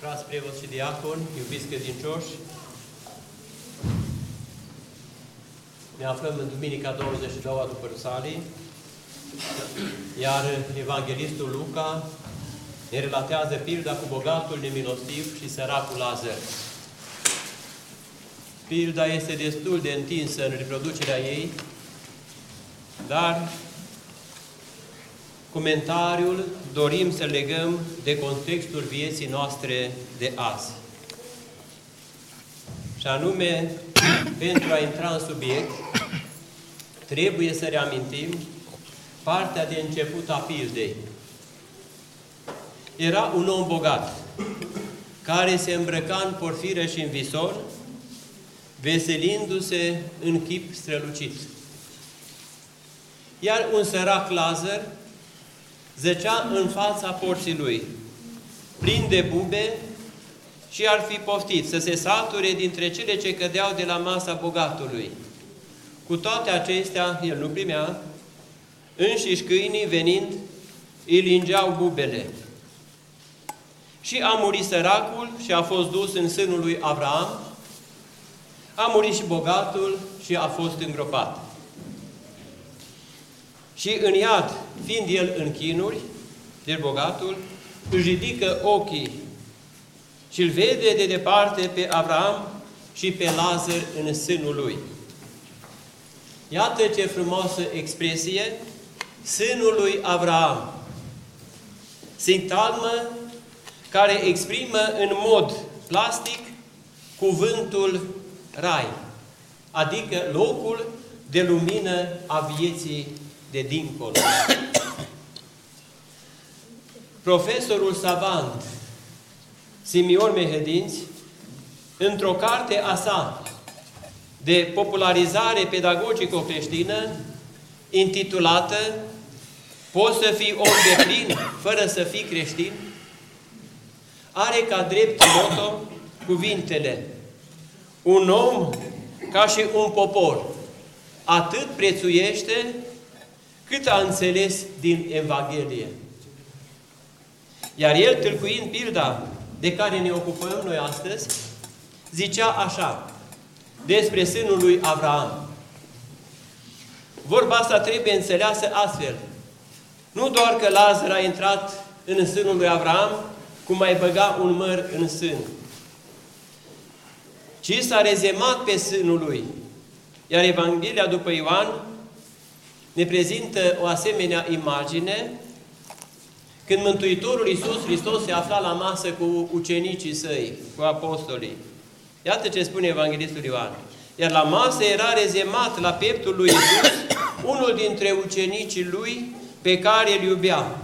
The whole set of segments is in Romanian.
Frați preoți și diaconi, iubiți credincioși, ne aflăm în Duminica 22-a după Rusalii, iar Evanghelistul Luca ne relatează pilda cu bogatul nemilostiv și săracul Lazar. Pilda este destul de întinsă în reproducerea ei, dar comentariul dorim să legăm de contextul vieții noastre de azi. Și anume, pentru a intra în subiect, trebuie să reamintim partea de început a pildei. Era un om bogat, care se îmbrăca în porfiră și în vison, veselindu-se în chip strălucit. Iar un sărac Lazar zăcea în fața porții lui, plin de bube, și ar fi poftit să se sature dintre cele ce cădeau de la masa bogatului. Cu toate acestea, el nu primea, înșiși câinii venind, îi lingeau bubele. Și a murit săracul și a fost dus în sânul lui Avraam, a murit și bogatul și a fost îngropat. Și în iad, fiind el în chinuri, deci bogatul, își ridică ochii și îl vede de departe pe Avraam și pe Lazar în sânul lui. Iată ce frumoasă expresie, sânul lui Avraam. Sintagmă care exprimă în mod plastic cuvântul rai, adică locul de lumină a vieții de dincolo. Profesorul savant Simeon Mehedinți, într-o carte a sa de popularizare pedagogico-creștină, intitulată "Poți să fii om de plin fără să fii creștin?", are ca drept motto cuvintele: un om ca și un popor atât prețuiește cât a înțeles din Evanghelie. Iar el, tâlcuind pilda de care ne ocupăm noi astăzi, zicea așa despre sânul lui Avraam. Vorba asta trebuie înțeleasă astfel. Nu doar că Lazar a intrat în sânul lui Avraam, cum mai băga un măr în sân, ci s-a rezemat pe sânul lui. Iar Evanghelia după Ioan ne prezintă o asemenea imagine când Mântuitorul Iisus Hristos se afla la masă cu ucenicii săi, cu apostolii. Iată ce spune Evanghelistul Ioan. Iar la masă era rezemat la pieptul lui Iisus unul dintre ucenicii lui pe care îl iubea.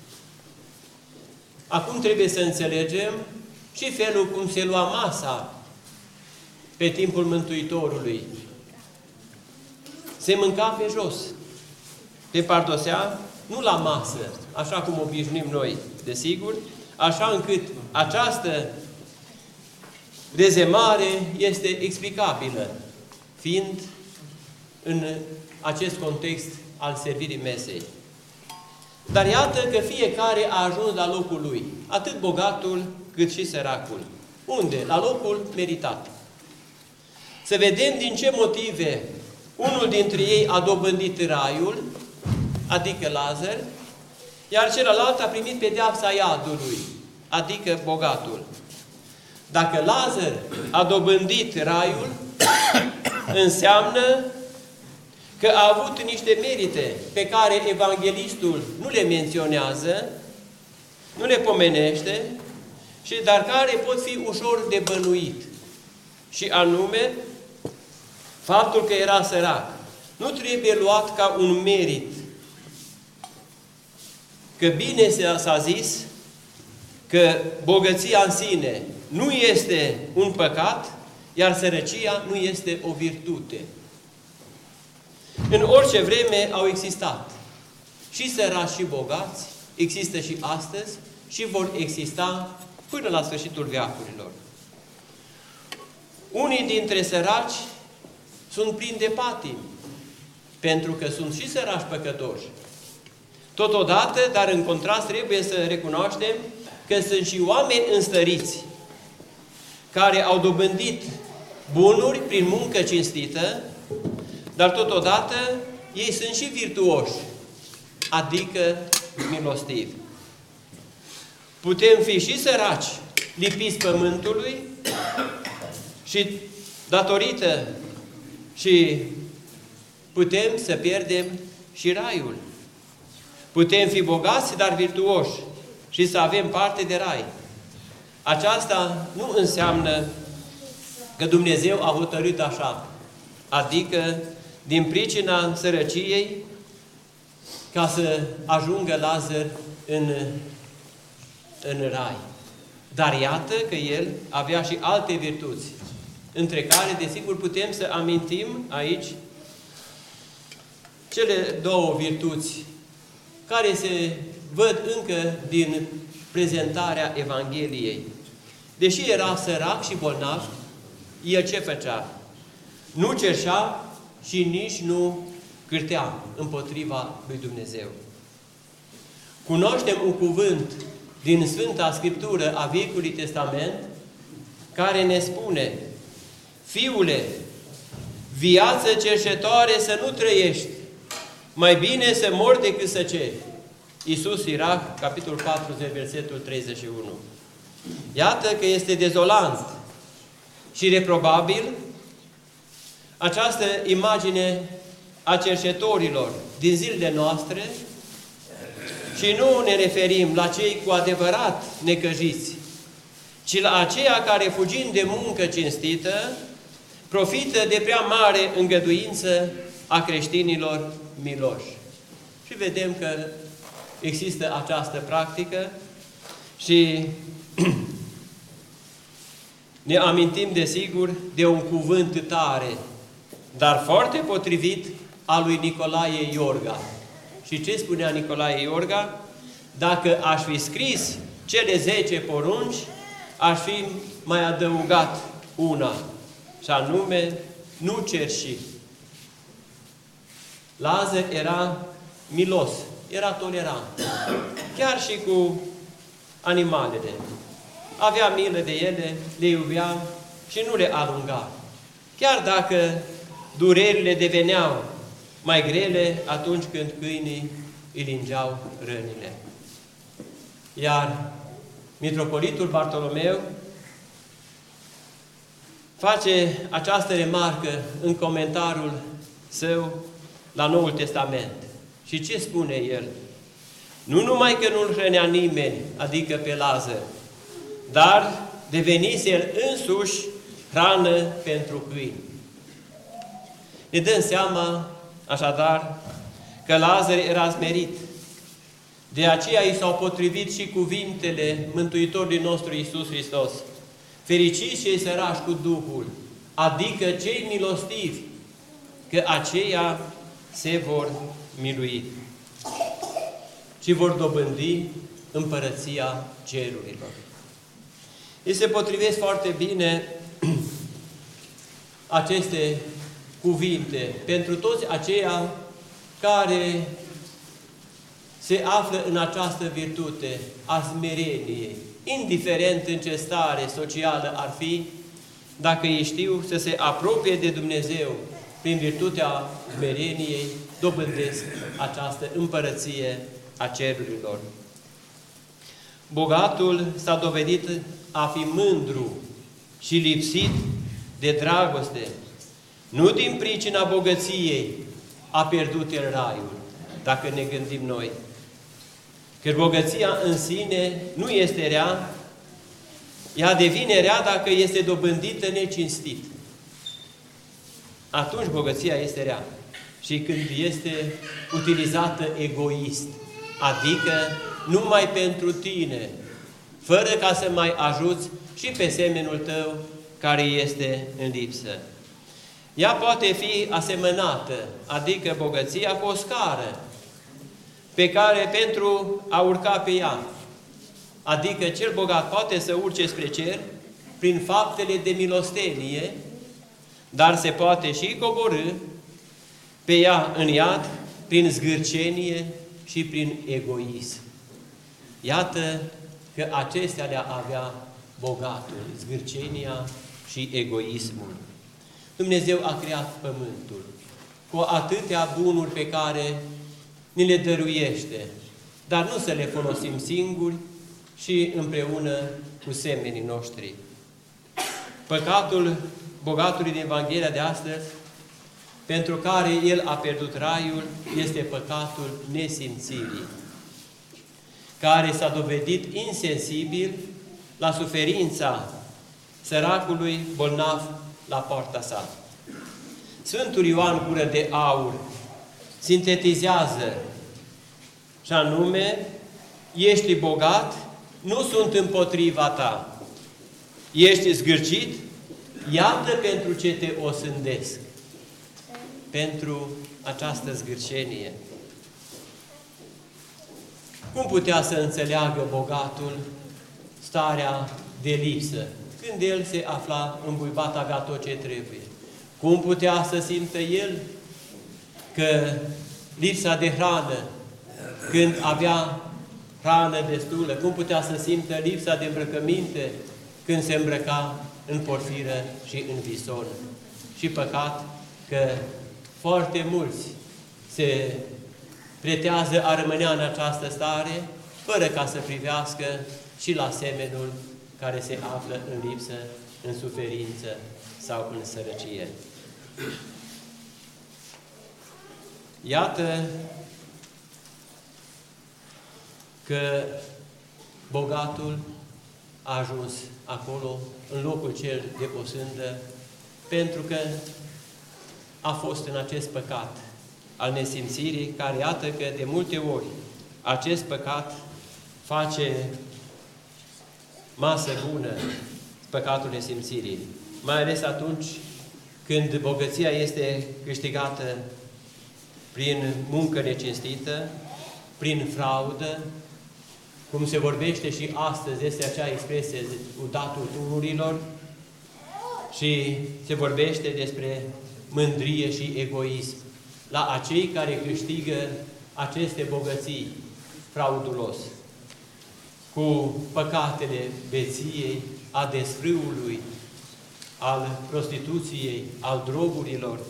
Acum trebuie să înțelegem și felul cum se lua masa pe timpul Mântuitorului. Se mânca pe jos, pe pardosea, nu la masă, așa cum obișnuim noi, desigur, așa încât această rezemare este explicabilă, fiind în acest context al servirii mesei. Dar iată că fiecare a ajuns la locul lui, atât bogatul cât și săracul. Unde? La locul meritat. Să vedem din ce motive unul dintre ei a dobândit raiul, adică Lazar, iar celălalt a primit pedeapsa iadului, adică bogatul. Dacă Lazar a dobândit raiul, înseamnă că a avut niște merite pe care evanghelistul nu le menționează, nu le pomenește, dar care pot fi ușor de bănuit. Și anume, faptul că era sărac nu trebuie luat ca un merit. Că bine s-a zis că bogăția în sine nu este un păcat, iar sărăcia nu este o virtute. În orice vreme au existat și săraci și bogați, există și astăzi și vor exista până la sfârșitul veacurilor. Unii dintre săraci sunt plini de patimi, pentru că sunt și săraci păcătoși. Totodată, dar în contrast, trebuie să recunoaștem că sunt și oameni înstăriți care au dobândit bunuri prin muncă cinstită, dar totodată ei sunt și virtuoși, adică milostivi. Putem fi și săraci, lipiți pământului și datorită și putem să pierdem și raiul. Putem fi bogați, dar virtuoși și să avem parte de rai. Aceasta nu înseamnă că Dumnezeu a hotărât așa, adică din pricina sărăciei ca să ajungă Lazar în rai. Dar iată că el avea și alte virtuți, între care, desigur, putem să amintim aici cele două virtuți care se văd încă din prezentarea Evangheliei. Deși era sărac și bolnav, el ce făcea? Nu cerșea și nici nu cârtea împotriva lui Dumnezeu. Cunoaștem un cuvânt din Sfânta Scriptură a Vechiului Testament care ne spune: Fiule, viață cerșetoare să nu trăiești, mai bine să mori decât să ceri. Iisus Sirac, capitolul 40, versetul 31. Iată că este dezolant și reprobabil această imagine a cerșetorilor din zilele noastre și nu ne referim la cei cu adevărat necăjiți, ci la aceia care, fugind de muncă cinstită, profită de prea mare îngăduință a creștinilor miloși. Și vedem că există această practică și ne amintim, desigur, de un cuvânt tare, dar foarte potrivit, al lui Nicolae Iorga. Și ce spunea Nicolae Iorga? Dacă aș fi scris cele 10 porunci, aș fi mai adăugat una, și anume, nu cerși. Lazar era milos, era tolerant, chiar și cu animalele. Avea milă de ele, le iubea și nu le alunga. Chiar dacă durerile deveneau mai grele atunci când câinii îi lingeau rănile. Iar mitropolitul Bartolomeu face această remarcă în comentariul său la Noul Testament. Și ce spune el? Nu numai că nu-l hrănea nimeni, adică pe Lazar, dar devenise el însuși hrană pentru câini. Ne dăm seama, așadar, că Lazar era smerit. De aceea i s-au potrivit și cuvintele Mântuitorului nostru Iisus Hristos. Fericiți cei sărași cu Duhul, adică cei milostivi, că aceia se vor milui și vor dobândi împărăția cerurilor. Îi se potrivesc foarte bine aceste cuvinte pentru toți aceia care se află în această virtute a smereniei, indiferent în ce stare socială ar fi, dacă ei știu să se apropie de Dumnezeu prin virtutea smereniei, dobândesc această împărăție a cerurilor. Bogatul s-a dovedit a fi mândru și lipsit de dragoste. Nu din pricina bogăției a pierdut el raiul, dacă ne gândim noi. Că bogăția în sine nu este rea, ea devine rea dacă este dobândită necinstit. Atunci bogăția este rea. Și când este utilizată egoist, adică numai pentru tine, fără ca să mai ajuți și pe semenul tău care este în lipsă. Ea poate fi asemănată, adică bogăția, cu o scară, pe care pentru a urca pe ea, adică cel bogat poate să urce spre cer prin faptele de milostenie, dar se poate și coborî pe ea în iad prin zgârcenie și prin egoism. Iată că acestea le avea bogatul, zgârcenia și egoismul. Dumnezeu a creat pământul cu atâtea bunuri pe care ni le dăruiește, dar nu să le folosim singuri și împreună cu semenii noștri. Păcatul bogatului din Evanghelia de astăzi, pentru care el a pierdut raiul, este păcatul nesimțirii, care s-a dovedit insensibil la suferința săracului bolnav la poarta sa. Sfântul Ioan Gură de Aur sintetizează și anume: ești bogat, nu sunt împotriva ta. Ești zgârcit, iată pentru ce te osândesc. Pentru această zgârcenie. Cum putea să înțeleagă bogatul starea de lipsă, când el se afla îmbuibat, avea tot ce trebuie? Cum putea să simtă el că lipsa de hrană, când avea hrană destulă? Cum putea să simtă lipsa de îmbrăcăminte, când se îmbrăca în porfiră și în vison? Și păcat că foarte mulți se pretează a rămânea în această stare, fără ca să privească și la semenul care se află în lipsă, în suferință sau în sărăcie. Iată că bogatul a ajuns acolo, în locul cel de osândă, pentru că a fost în acest păcat al nesimțirii, care iată că de multe ori acest păcat face masă bună, păcatul nesimțirii. Mai ales atunci când bogăția este câștigată prin muncă necinstită, prin fraudă, cum se vorbește și astăzi, este acea expresie datul tunurilor, și se vorbește despre mândrie și egoism la acei care câștigă aceste bogății fraudulos, cu păcatele beției, a desfrâului, al prostituției, al drogurilor,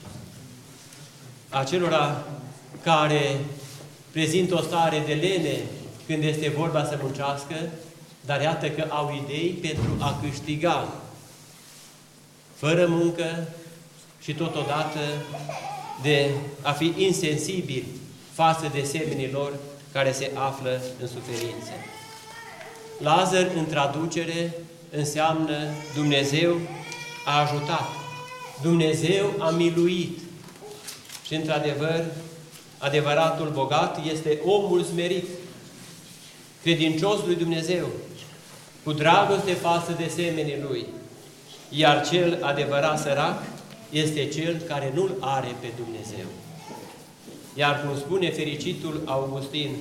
acelora care prezintă o stare de lene când este vorba să muncească, dar iată că au idei pentru a câștiga fără muncă și totodată de a fi insensibili față de semenii lor care se află în suferință. Lazar, în traducere, înseamnă Dumnezeu a ajutat, Dumnezeu a miluit. Și, într-adevăr, adevăratul bogat este omul smerit, credincios lui Dumnezeu, cu dragoste față de semenii lui. Iar cel adevărat sărac este cel care nu-L are pe Dumnezeu. Iar cum spune fericitul Augustin,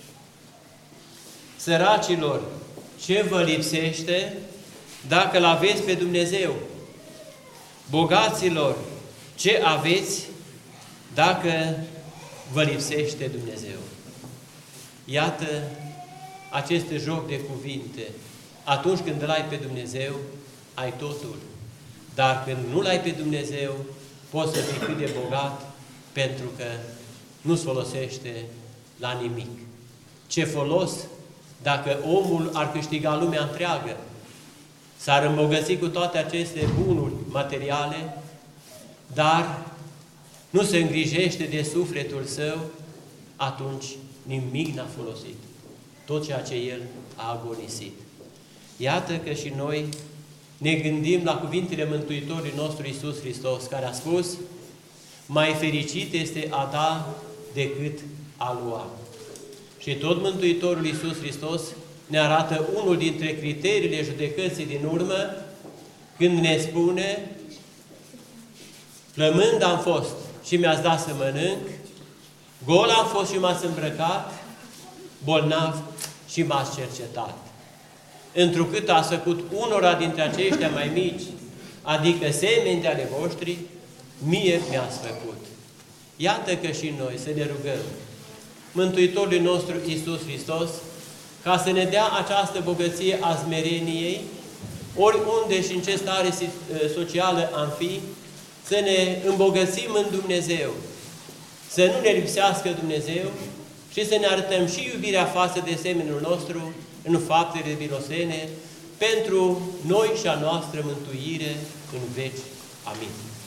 săracilor, ce vă lipsește dacă L aveți pe Dumnezeu? Bogaților, ce aveți dacă vă lipsește Dumnezeu? Iată acest joc de cuvinte. Atunci când îl ai pe Dumnezeu, ai totul. Dar când nu-L ai pe Dumnezeu, poți să fii cât de bogat, pentru că nu-ți folosește la nimic. Ce folos dacă omul ar câștiga lumea întreagă, s-ar îmbogăți cu toate aceste bunuri materiale, dar nu se îngrijește de sufletul său, atunci nimic n-a folosit. Tot ceea ce el a agonisit. Iată că și noi ne gândim la cuvintele Mântuitorului nostru Iisus Hristos, care a spus: mai fericit este a da decât a lua. Și tot Mântuitorul Iisus Hristos ne arată unul dintre criteriile judecății din urmă, când ne spune: flămând am fost și mi-ați dat să mănânc, gol am fost și m-ați îmbrăcat, bolnav și m-ați cercetat. Întrucât ați făcut unora dintre aceștia mai mici, adică semeni de ale voștri, mie mi-ați făcut. Iată că și noi să ne rugăm Mântuitorului nostru Iisus Hristos ca să ne dea această bogăție a smereniei, oriunde și în ce stare socială am fi, să ne îmbogățim în Dumnezeu, să nu ne lipsească Dumnezeu și să ne arătăm și iubirea față de semenul nostru în faptele milosene, pentru noi și a noastră mântuire în veci. Amin.